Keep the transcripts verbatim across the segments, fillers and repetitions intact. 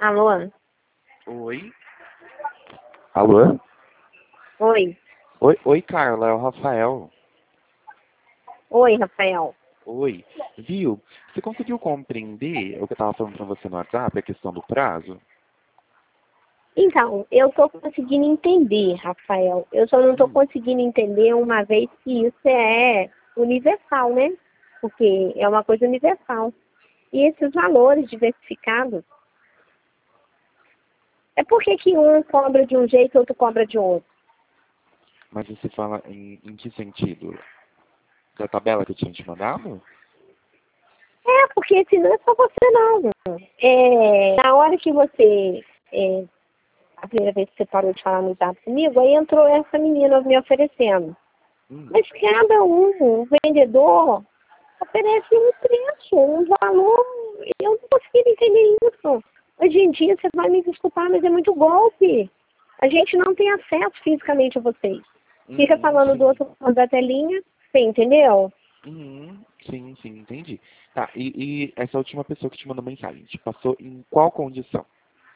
Alô? Oi? Alô? Oi. Oi, oi, Carla, é o Rafael. Oi, Rafael. Oi. Viu? Você conseguiu compreender o que eu estava falando para você no WhatsApp, a questão do prazo? Então, eu tô conseguindo entender, Rafael. Eu só não tô Hum. conseguindo entender uma vez que isso é universal, né? Porque é uma coisa universal. E esses valores diversificados, é por que que um cobra de um jeito e outro cobra de outro? Mas você fala em, em que sentido? Da tabela que eu tinha te mandado? É, porque senão é só você não. É, na hora que você, é, a primeira vez que você parou de falar no zap comigo, aí entrou essa menina me oferecendo. Hum. Mas cada um, um vendedor, oferece um preço, um valor. Eu não consigo entender isso. Hoje em dia, você vai me desculpar, mas é muito golpe. A gente não tem acesso fisicamente a vocês. Fica Uhum, falando do sim. outro lado da telinha, você entendeu? Uhum, sim, sim, entendi. Tá, e, e essa última pessoa que te mandou mensagem, te passou em qual condição?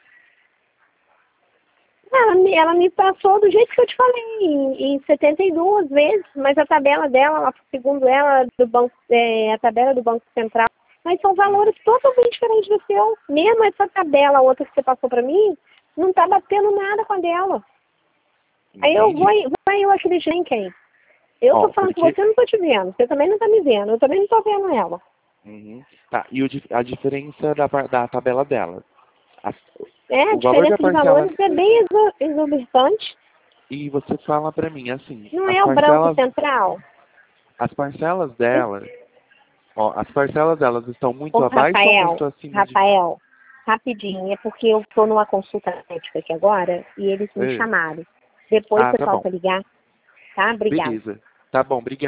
Ela, me- ela me passou do jeito que eu te falei, em, em setenta e duas vezes, mas a tabela dela, ela, segundo ela, do banco, é, a tabela do Banco Central, mas são valores totalmente diferentes do seu. Mesmo essa tabela, outra que você passou para mim, não está batendo nada com a dela. Aí eu vou, Entendi. vai eu acreditar em quem? Eu tô Ó, falando com porque... você, eu não tô te vendo. Você também não tá me vendo. Eu também não tô vendo ela. Uhum. Tá, e o, dif- a diferença da, par- da tabela dela? A- É, a o valor da diferença de parcela... valores é bem exor- exorbitante. E você fala pra mim, assim, Não as é o Banco parcelas, Central. as parcelas dela, ó, as parcelas delas estão Ô, muito abaixo ou Rafael, muito acima de mim? Rafael, rapidinho, é porque eu tô numa consulta médica aqui agora e eles me É. chamaram. Depois Ah, você tá bom. volta a ligar, tá? Obrigada. Beleza. Tá bom, obrigado.